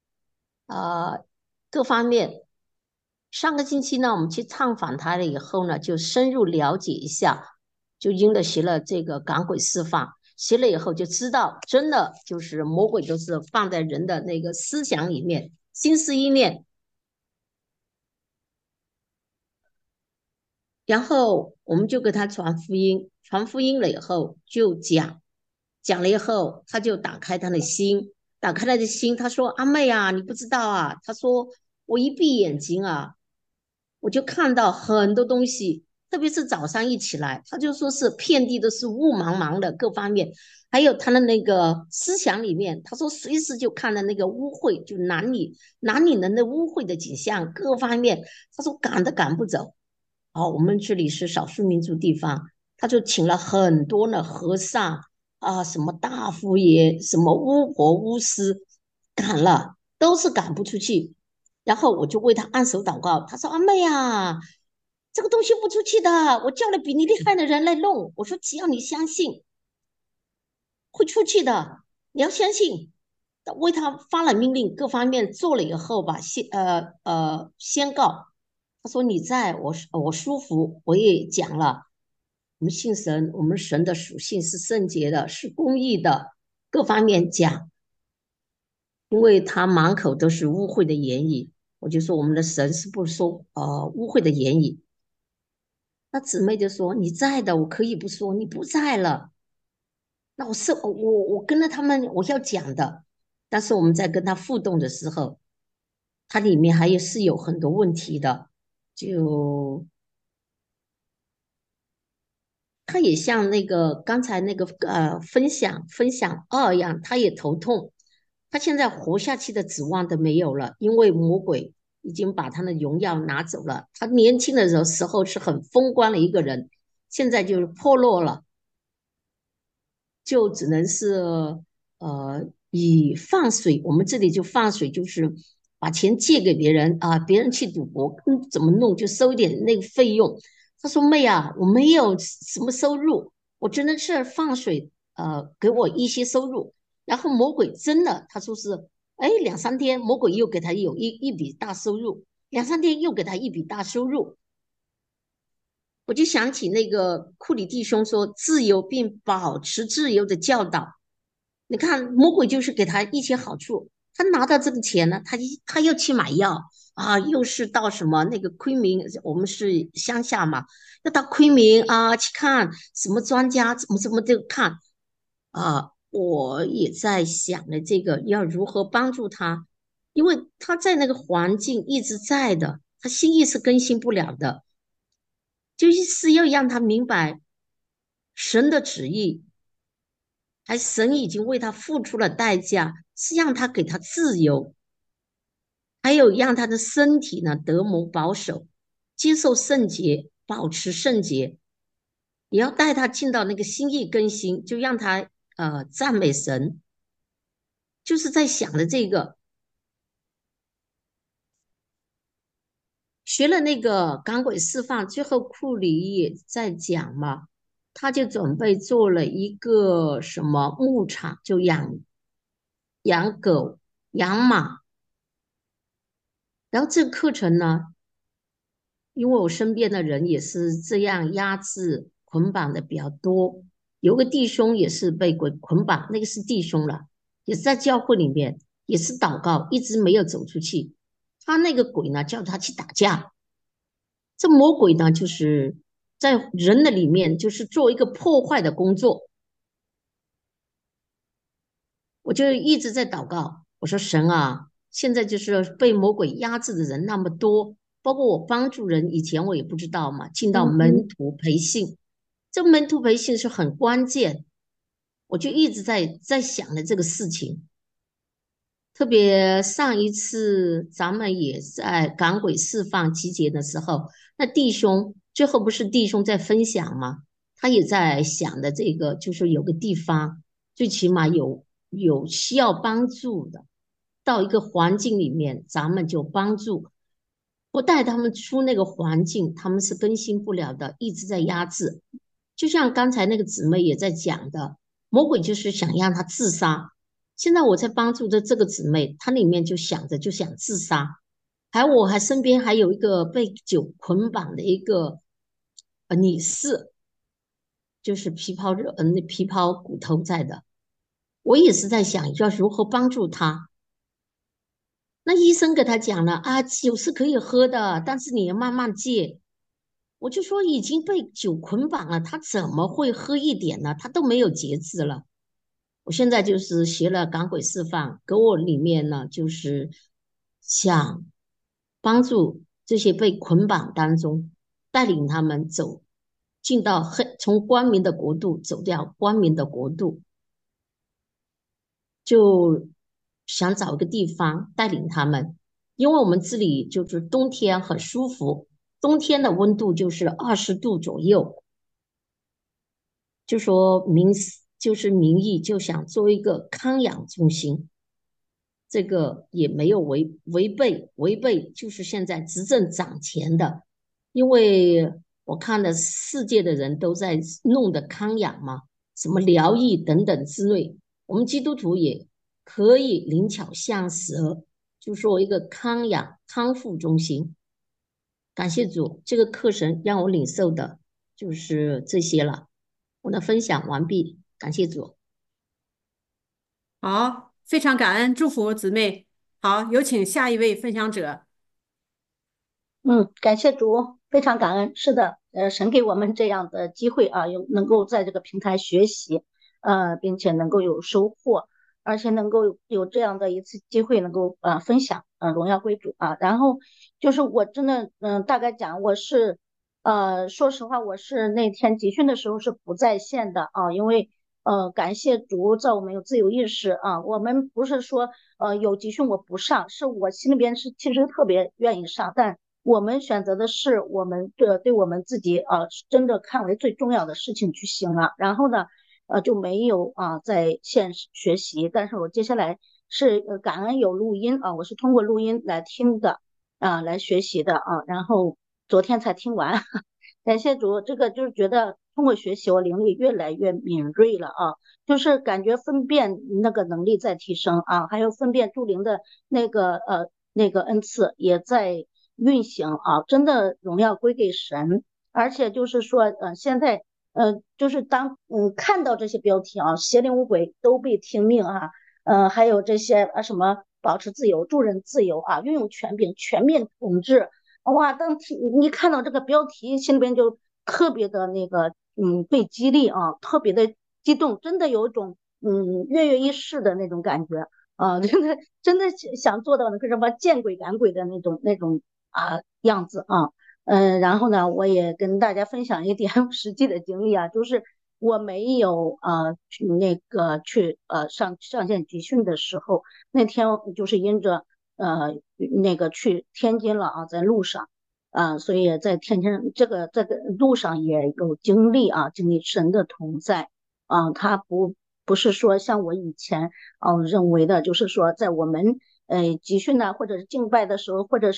各方面。上个星期呢，我们去探访她了以后呢，就深入了解一下，就因的学了这个赶鬼释放，学了以后就知道，真的就是魔鬼都是放在人的那个思想里面，心思意念。然后我们就给他传福音，传福音了以后就讲了以后，他就打开他的心，打开他的心。他说：“阿妹啊，你不知道啊。”他说：“我一闭眼睛啊，我就看到很多东西，特别是早上一起来，他就说是遍地都是雾茫茫的，各方面，还有他的那个思想里面，他说随时就看到那个污秽，就男女人的污秽的景象，各方面，他说赶都赶不走。”我们这里是少数民族地方，他就请了很多的和尚什么大夫爷，什么巫婆巫师，赶了都是赶不出去。然后我就为他按手祷告，他说：“阿妹呀，这个东西不出去的，我叫了比你厉害的人来弄。我说只要你相信，会出去的，你要相信。”为他发了命令，各方面做了以后吧，宣告。他说你在我舒服，我也讲了，我们信神，我们神的属性是圣洁的，是公义的，各方面讲。因为他满口都是污秽的言语，我就说我们的神是不说污秽的言语。那姊妹就说你在的，我可以不说，你不在了，那我跟着他们我要讲的。但是我们在跟他互动的时候，它里面是有很多问题的，就他也像那个刚才那个分享二一样，他也头痛，他现在活下去的指望都没有了，因为魔鬼已经把他的荣耀拿走了。他年轻的时候是很风光的一个人，现在就是破落了，就只能是以放水，我们这里就放水，就是把钱借给别人别人去赌博，怎么弄就收一点那个费用。他说：“妹啊，我没有什么收入，我只能是放水，给我一些收入。”然后魔鬼真的，他说是，哎，两三天，魔鬼又给他有一笔大收入，两三天又给他一笔大收入。我就想起那个库里弟兄说自由并保持自由的教导。你看，魔鬼就是给他一些好处，他拿到这个钱呢，他又去买药又是到什么那个昆明，我们是乡下嘛，要到昆明去看什么专家，怎么都看我也在想着这个要如何帮助他，因为他在那个环境一直在的，他心意是更新不了的，就是要让他明白神的旨意。神已经为他付出了代价，是让他给他自由，还有让他的身体呢得蒙保守，接受圣洁，保持圣洁，也要带他进到那个心意更新，就让他赞美神，就是在想的这个。 学了那个赶鬼释放，最后库里也在讲嘛，他就准备做了一个什么牧场，就养狗、养马。然后这个课程呢，因为我身边的人也是这样压制捆绑的比较多，有个弟兄也是被鬼捆绑，那个是弟兄了，也是在教会里面，也是祷告，一直没有走出去。他那个鬼呢，叫他去打架。这魔鬼呢，就是在人的里面，就是做一个破坏的工作。我就一直在祷告，我说神啊，现在就是被魔鬼压制的人那么多，包括我帮助人，以前我也不知道嘛，进到门徒培训，这门徒培训是很关键，我就一直在想着这个事情。特别上一次咱们也在赶鬼释放集结的时候，那弟兄最后不是弟兄在分享吗？他也在想的这个，就是有个地方，最起码有需要帮助的，到一个环境里面，咱们就帮助，不带他们出那个环境，他们是更新不了的，一直在压制。就像刚才那个姊妹也在讲的，魔鬼就是想让他自杀。现在我在帮助的这个姊妹，她里面就想着就想自杀，我还身边还有一个被酒捆绑的一个女士，就是那皮包骨头在的，我也是在想要如何帮助她。那医生给她讲了啊，酒是可以喝的，但是你要慢慢戒。我就说已经被酒捆绑了，他怎么会喝一点呢？他都没有节制了。我现在就是学了赶鬼释放，给我里面呢就是想帮助这些被捆绑当中，带领他们走进到从光明的国度走掉光明的国度，就想找一个地方带领他们，因为我们这里就是冬天很舒服，冬天的温度就是20度左右，就说就是名义就想做一个康养中心，这个也没有违背，就是现在执政掌权的，因为我看了世界的人都在弄的康养嘛，什么疗愈等等之类，我们基督徒也可以灵巧像蛇，就说一个康养康复中心。感谢主，这个课程让我领受的就是这些了。我的分享完毕，感谢主。 好，非常感恩，祝福姊妹。好，有请下一位分享者。 感谢主，非常感恩。是的，神给我们这样的机会啊，能够在这个平台学习，并且能够有收获，而且能够有这样的一次机会能够分享，荣耀归主啊。然后就是我真的，大概讲我是，说实话，我是那天集训的时候是不在线的啊，因为感谢主，在我们有自由意识啊，我们不是说有集训我不上，是我心里边是其实特别愿意上，但我们选择的是我们对我们自己真的看为最重要的事情去行了，然后呢就没有在线学习，但是我接下来是感恩有录音啊，我是通过录音来听的来学习的啊，然后昨天才听完，感谢主，这个就是觉得通过学习我灵力越来越敏锐了啊，就是感觉分辨那个能力在提升啊，还有分辨助灵的那个恩赐也在运行啊，真的荣耀归给神，而且就是说现在就是当看到这些标题啊，邪灵污鬼都被听命啊，还有这些什么保持自由、助人自由啊，拥有权柄、全面统治。哇，你看到这个标题，心里边就特别的那个，被激励啊，特别的激动，真的有一种跃跃欲试的那种感觉啊，真的想做到那个什么见鬼赶鬼的那种样子啊，然后呢，我也跟大家分享一点实际的经历啊，就是我没有去上线集训的时候，那天就是因着那个去天津了啊，在路上所以在天津这个路上也有经历经历神的同在他不是说像我以前认为的，就是说在我们集训呢，或者是敬拜的时候，或者是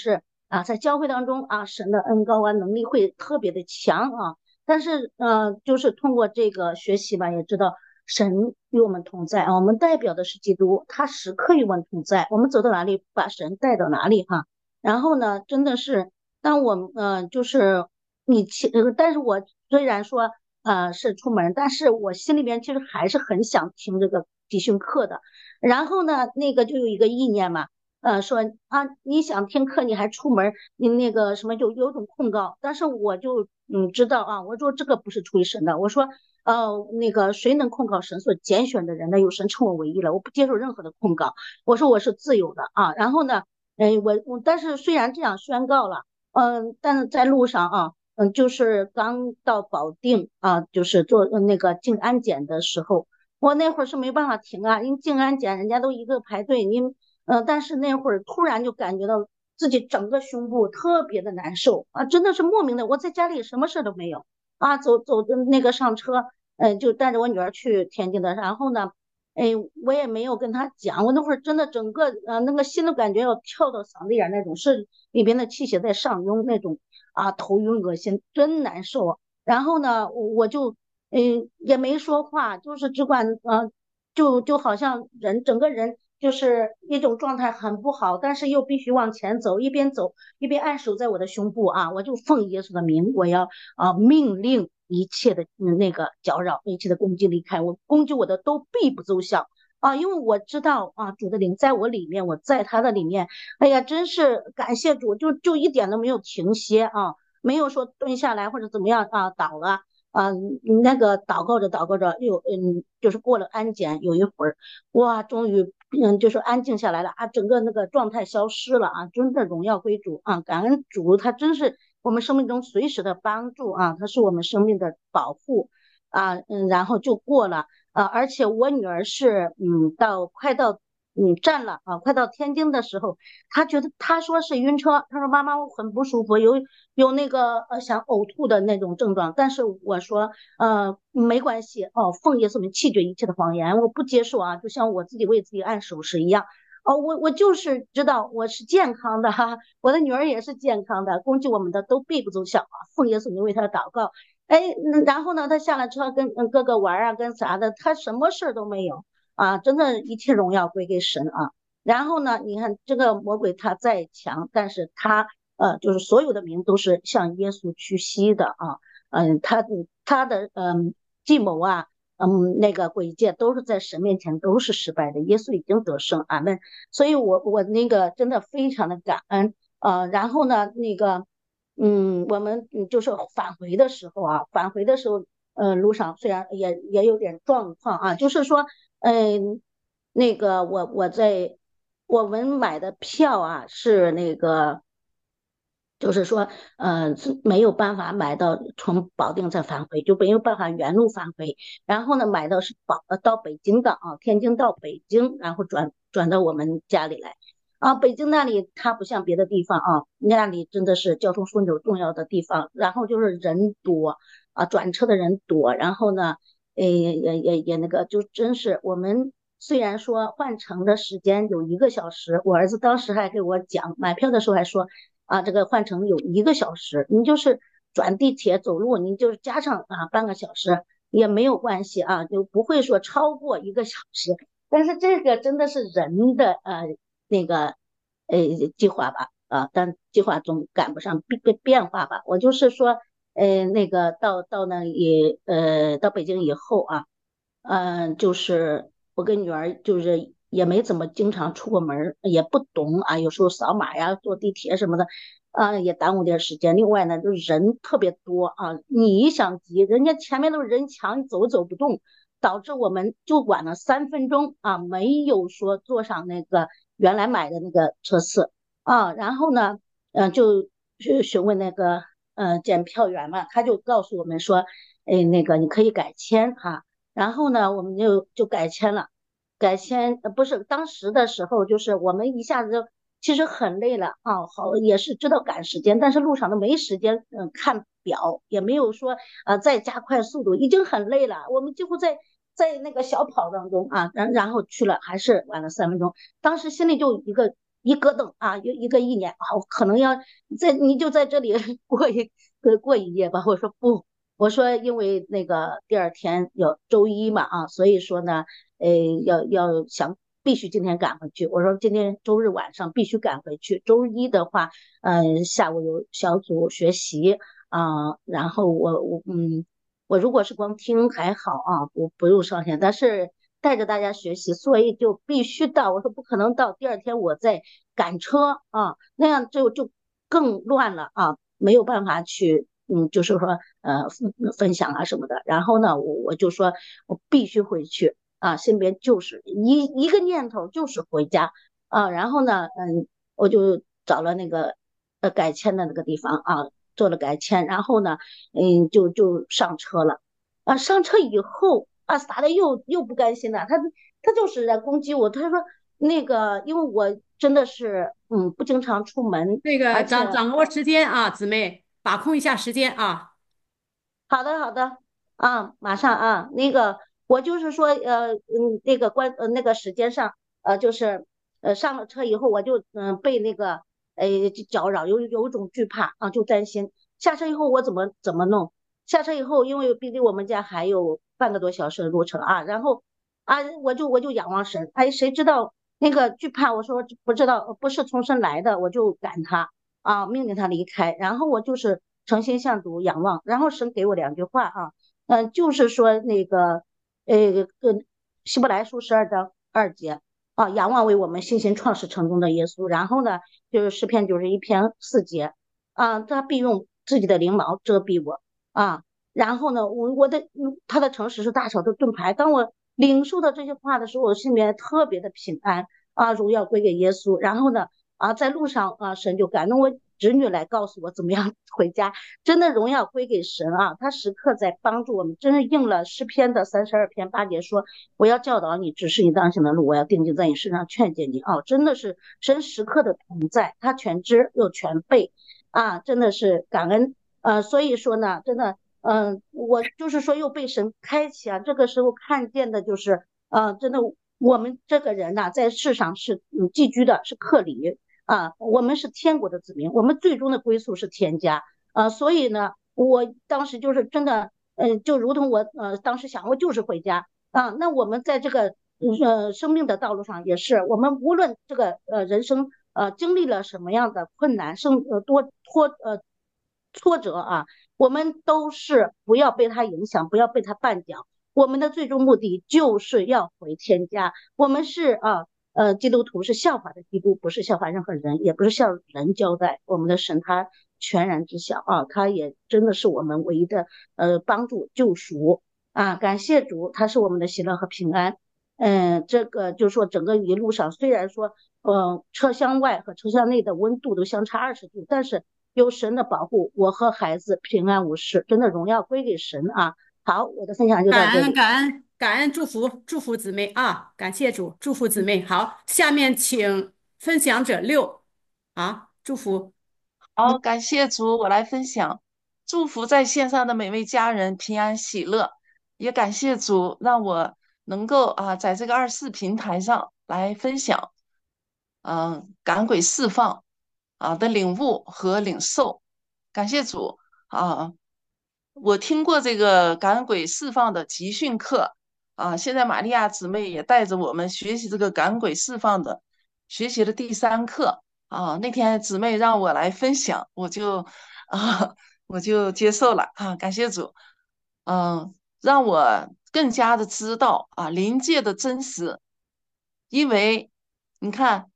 在教会当中神的恩高能力会特别的强但是就是通过这个学习吧，也知道神与我们同在我们代表的是基督，他时刻与我们同在，我们走到哪里，把神带到哪里然后呢，真的是当我就是但是我虽然说是出门，但是我心里边其实还是很想听这个集训课的。然后呢，那个就有一个意念嘛，说你想听课你还出门，你那个什么就有种控告，但是我就知道我说这个不是出于神的，我说那个谁能控告神所拣选的人呢？有神称我为义了，我不接受任何的控告，我说我是自由的然后呢，但是虽然这样宣告了，但是在路上就是刚到保定就是做那个进安检的时候，我那会儿是没办法停因为进安检人家都一个排队，但是那会儿突然就感觉到自己整个胸部特别的难受真的是莫名的，我在家里什么事都没有走的那个上车，就带着我女儿去天津的，然后呢，我也没有跟她讲，我那会儿真的整个那个心都感觉要跳到嗓子眼那种，是里边的气血在上涌那种头晕恶心，真难受。然后呢，我就也没说话，就是只管就好像整个人就是一种状态很不好，但是又必须往前走，一边走一边按手在我的胸部我就奉耶稣的名，我要命令一切的那个搅扰，一切的攻击离开我，攻击我的都必不奏效因为我知道主的灵在我里面，我在他的里面，哎呀，真是感谢主，就一点都没有停歇没有说蹲下来或者怎么样倒了。那个祷告着祷告着，就是过了安检，有一会儿，哇，终于就是安静下来了整个那个状态消失了真的荣耀归主感恩主，他真是我们生命中随时的帮助他是我们生命的保护然后就过了而且我女儿是快到站了快到天津的时候，她说是晕车，她说妈妈我很不舒服，有那个想呕吐的那种症状，但是我说没关系奉耶稣名弃绝一切的谎言，我不接受就像我自己为自己按手势一样我就是知道我是健康的我的女儿也是健康的，攻击我们的都必不奏效奉耶稣名为她祷告。然后呢，她下了车跟哥哥玩跟啥的，她什么事都没有真的一切荣耀归给神然后呢，你看这个魔鬼他再强，但是他就是所有的名都是向耶稣屈膝的他的计谋那个诡计都是在神面前都是失败的，耶稣已经得胜，阿门。所以我那个真的非常的感恩然后呢，那个我们就是返回的时候返回的时候路上虽然也有点状况就是说那个我们买的票是那个就是说是没有办法买到从保定再返回，就没有办法原路返回，然后呢买到是到北京的天津到北京，然后转到我们家里来北京那里它不像别的地方那里真的是交通枢纽重要的地方，然后就是人多转车的人多，然后呢也那个就真是我们虽然说换乘的时间有1个小时，我儿子当时还给我讲，买票的时候还说这个换乘有1个小时，你就是转地铁走路，你就是加上半个小时也没有关系就不会说超过1个小时。但是这个真的是人的那个计划吧但计划总赶不上变化吧。我就是说那个到那里到北京以后就是我跟女儿就是也没怎么经常出过门也不懂有时候扫码呀坐地铁什么的也耽误点时间。另外呢，就是人特别多你一想急，人家前面都是人墙，走不动，导致我们就晚了3分钟没有说坐上那个原来买的那个车次然后呢就去询问那个检票员嘛，他就告诉我们说那个你可以改签然后呢我们就改签了。改签不是当时的时候，就是我们一下子就其实很累了好也是知道赶时间，但是路上都没时间看表，也没有说再加快速度，已经很累了。我们几乎在那个小跑当中然后去了，还是晚了3分钟。当时心里就一个一咯噔啊，一个意念啊，我可能要你就在这里过一夜吧。我说不，我说因为那个第二天有周一嘛啊，所以说呢，要想必须今天赶回去。我说今天周日晚上必须赶回去，周一的话，下午有小组学习然后我如果是光听还好啊，我不用上线，但是带着大家学习，所以就必须到。我说不可能到第二天我再赶车啊，那样就更乱了啊，没有办法去就是说分享啊什么的。然后呢，我就说我必须回去啊，心里边就是一个念头就是回家啊。然后呢，我就找了那个改签的那个地方啊，做了改签，然后呢，就上车了。上车以后撒的又不甘心了，他就是在攻击我。他说那个，因为我真的是不经常出门， 那个而且掌握时间啊，姊妹把控一下时间啊。 好的好的马上那个我就是说那个那个时间上就是上了车以后我就被那个搅扰，有一种惧怕就担心下车以后我怎么弄。下车以后，因为毕竟我们家还有半个多小时的路程然后我就仰望神，谁知道那个惧怕，我说不知道不是从神来的，我就赶他命令他离开。然后我就是诚心向主仰望，然后神给我两句话就是说那个希伯来书12章2节仰望为我们信心创始成功的耶稣。然后呢，就是诗篇91篇4节他必用自己的翎毛遮蔽我然后呢，他的诚实是大小的盾牌。当我领受到这些话的时候，我心里面特别的平安荣耀归给耶稣。然后呢在路上神就感动我侄女来告诉我怎么样回家。真的荣耀归给神他时刻在帮助我们，真是应了诗篇的32篇8节说，我要教导你，指示你当行的路，我要定睛在你身上劝诫你真的是神时刻的同在，他全知又全备真的是感恩所以说呢，真的我就是说又被神开启这个时候看见的就是真的我们这个人在世上是寄居的，是客旅我们是天国的子民，我们最终的归宿是天家所以呢，我当时就是真的就如同我当时想，我就是回家那我们在这个生命的道路上也是，我们无论这个人生经历了什么样的困难挫折我们都是不要被他影响，不要被他绊脚。我们的最终目的就是要回天家。我们是基督徒是效法的基督，不是效法任何人，也不是向人交代。我们的神他全然知晓他也真的是我们唯一的帮助救赎感谢主，他是我们的喜乐和平安。这个就是说整个一路上虽然说车厢外和车厢内的温度都相差20度，但是有神的保护，我和孩子平安无事，真的荣耀归给神好，我的分享就到感恩这里。 感恩感恩，祝福姊妹感谢主，祝福姊妹。好，下面请分享者六祝福。 好，感谢主，我来分享，祝福在线上的每位家人平安喜乐，也感谢主让我能够在这个24平台上来分享，赶鬼释放的领悟和领受，感谢主我听过这个赶鬼释放的集训课现在玛利亚姊妹也带着我们学习这个赶鬼释放的，学习的第3课那天姊妹让我来分享，啊我就接受了感谢主，让我更加的知道灵界的真实，因为你看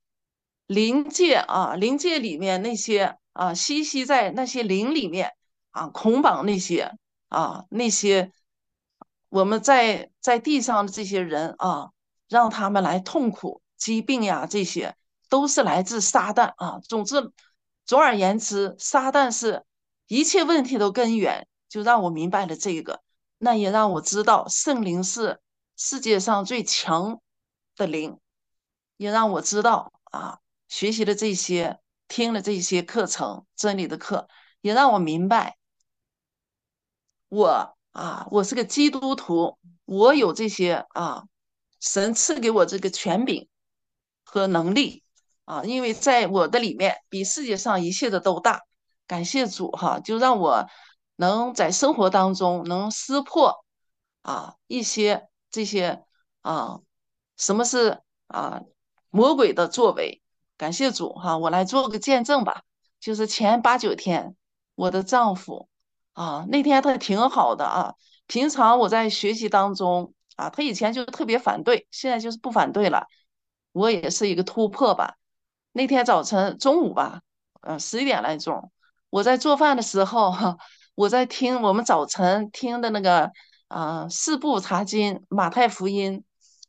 灵界里面那些栖息在那些灵里面捆绑那些我们在地上的这些人让他们来痛苦、疾病呀，这些都是来自撒旦总而言之，撒旦是一切问题的根源，就让我明白了这个。那也让我知道圣灵是世界上最强的灵，也让我知道学习的这些，听了这些课程，真理的课，也让我明白，我是个基督徒，我有这些神赐给我这个权柄和能力因为在我的里面比世界上一切的都大。感谢主哈，就让我能在生活当中能撕破一些这些啊，什么是魔鬼的作为。感谢主哈，我来做个见证吧。就是前8、9天，我的丈夫那天他挺好的平常我在学习当中他以前就特别反对，现在就是不反对了。我也是一个突破吧。那天早晨中午吧，11点来钟，我在做饭的时候我在听我们早晨听的那个四部查经马太福音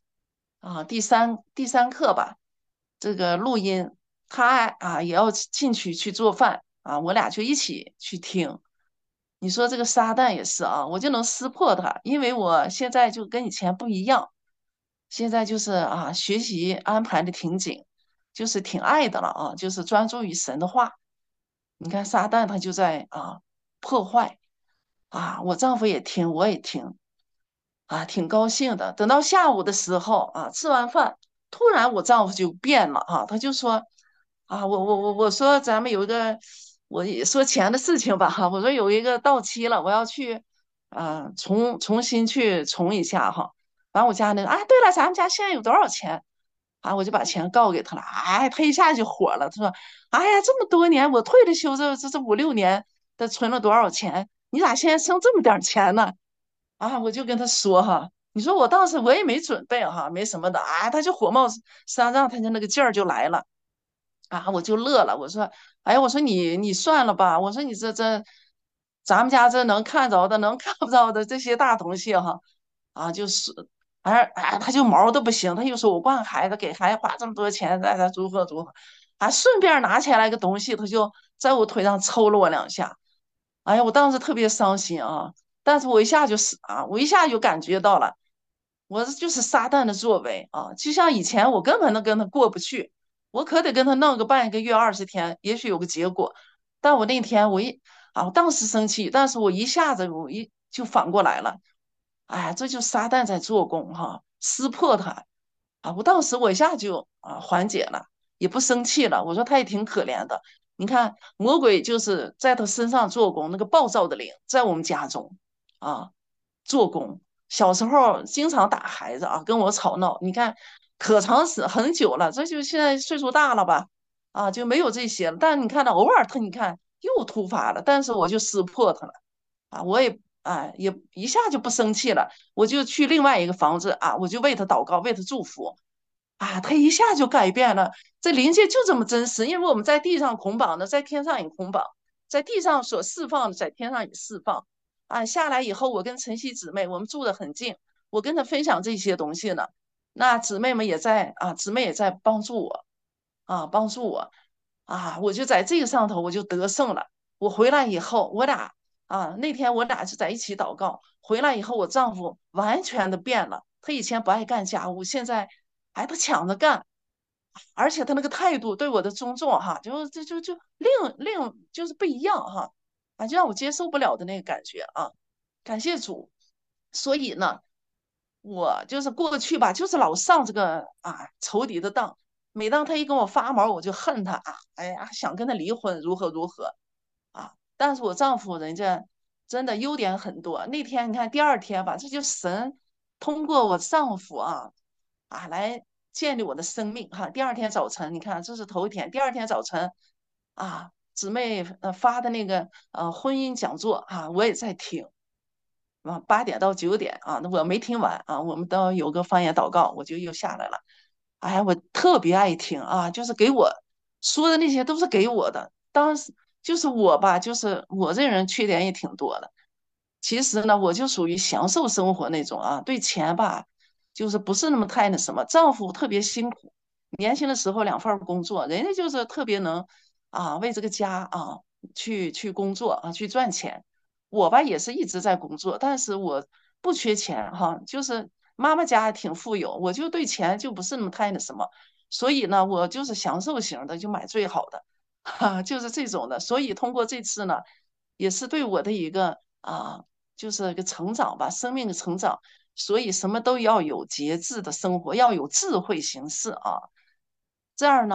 第三课吧，这个录音，他也要进去做饭我俩就一起去听。你说这个撒旦也是我就能识破他，因为我现在就跟以前不一样，现在就是学习安排的挺紧，就是挺爱的了就是专注于神的话。你看撒旦他就在破坏我丈夫也听，我也听挺高兴的。等到下午的时候吃完饭，突然我丈夫就变了他就说我说咱们有一个，我也说钱的事情吧我说有一个到期了，我要去重新去充一下完我家那个对了，咱们家现在有多少钱我就把钱告给他了。他一下就火了，他说哎呀，这么多年我退了休这5、6年的存了多少钱，你咋现在剩这么点儿钱呢？我就跟他说你说我当时我也没准备没什么的他就火冒三丈，他就那个劲儿就来了我就乐了，我说哎呀，我说你算了吧，我说你这咱们家这能看着的能看不着的这些大东西就是他就毛的不行，他又说我惯孩子，给孩子花这么多钱，咱如何如何顺便拿起来个东西，他就在我腿上抽了我2下。哎呀，我当时特别伤心但是我一下就是我一下就感觉到了，我这就是撒旦的作为就像以前我根本都跟他过不去，我可得跟他弄个半个月20天，也许有个结果。但我那天我当时生气，但是我一下子就反过来了。哎，这就撒旦在做工撕破他我当时我一下就缓解了，也不生气了。我说他也挺可怜的，你看魔鬼就是在他身上做工，那个暴躁的灵在我们家中啊做工。小时候经常打孩子跟我吵闹，你看可长时很久了，这就现在岁数大了吧就没有这些了。但你看他偶尔他你看又突发了，但是我就撕破他了我也一下就不生气了，我就去另外一个房子我就为他祷告，为他祝福他一下就改变了。这灵界就这么真实，因为我们在地上捆绑的，在天上也捆绑，在地上所释放的，在天上也释放下来以后，我跟晨曦姊妹我们住得很近，我跟她分享这些东西呢，那姊妹们也在姊妹也在帮助我帮助我我就在这个上头我就得胜了。我回来以后，我俩那天我俩就在一起祷告。回来以后，我丈夫完全的变了。他以前不爱干家务，现在他抢着干，而且他那个态度对我的尊重就另就是不一样就让我接受不了的那个感觉感谢主。所以呢，我就是过去吧，就是老上这个仇敌的当。每当他一跟我发毛，我就恨他哎呀，想跟他离婚，如何如何但是我丈夫人家真的优点很多。那天你看第二天吧，这就神通过我丈夫来建立我的生命第二天早晨，你看这是头一天，第二天早晨姊妹发的那个婚姻讲座我也在听8点到9点那我没听完我们都有个方言祷告，我就又下来了。哎呀，我特别爱听就是给我说的那些都是给我的。当时就是我吧，就是我这人缺点也挺多的。其实呢，我就属于享受生活那种对钱吧，就是不是那么太那什么。丈夫特别辛苦，年轻的时候2份工作，人家就是特别能为这个家去工作去赚钱。我吧也是一直在工作，但是我不缺钱就是妈妈家挺富有，我就对钱就不是那么太那什么，所以呢，我就是享受型的，就买最好的就是这种的。所以通过这次呢，也是对我的一个就是一个成长吧，生命的成长。所以什么都要有节制的生活，要有智慧行事这样呢，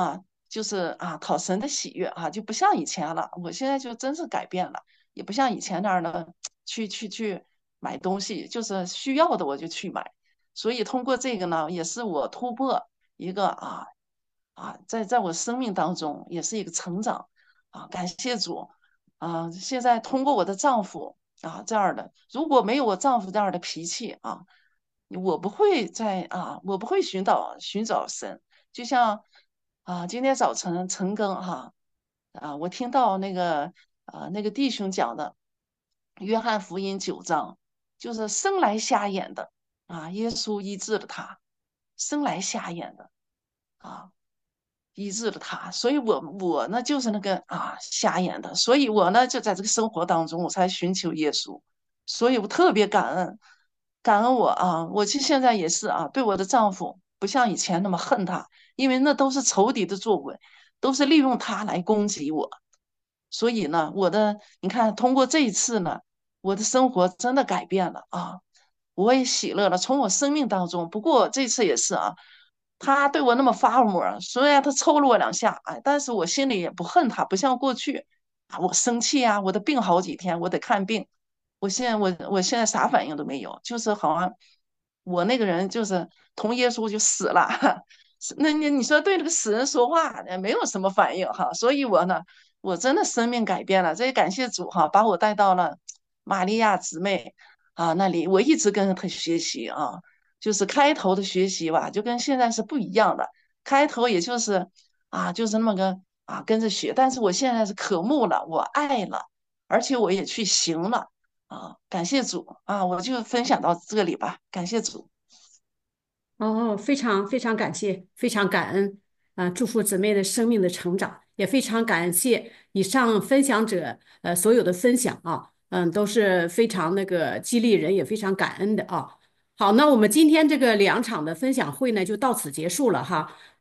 就是讨神的喜悦就不像以前了。我现在就真是改变了，也不像以前那样的去买东西，就是需要的我就去买。所以通过这个呢，也是我突破一个在我生命当中也是一个成长感谢主现在通过我的丈夫这样的，如果没有我丈夫这样的脾气我不会我不会寻找神。就像今天早晨晨更我听到那个弟兄讲的约翰福音9章，就是生来瞎眼的耶稣医治了他，生来瞎眼的啊。医治了他，所以我呢就是那个瞎眼的，所以我呢就在这个生活当中，我才寻求耶稣，所以我特别感恩，感恩我其实现在也是对我的丈夫不像以前那么恨他，因为那都是仇敌的作为，都是利用他来攻击我，所以呢，你看通过这一次呢，我的生活真的改变了我也喜乐了，从我生命当中。不过这次也是他对我那么发火，虽然他抽了我2下，但是我心里也不恨他，不像过去我生气我的病好几天，我得看病。我现在啥反应都没有，就是好像我那个人就是同耶稣就死了，那你说对这个死人说话没有什么反应所以我呢，我真的生命改变了，这也感谢主把我带到了玛利亚姊妹那里，我一直跟她学习就是开头的学习吧，就跟现在是不一样的。开头也就是就是那么个跟着学，但是我现在是渴慕了，我爱了，而且我也去行了感谢主我就分享到这里吧，感谢主。 哦，非常非常感谢，非常感恩祝福姊妹的生命的成长，也非常感谢以上分享者所有的分享都是非常那个激励人，也非常感恩的好，那我们今天这个2场的分享会呢就到此结束了哈。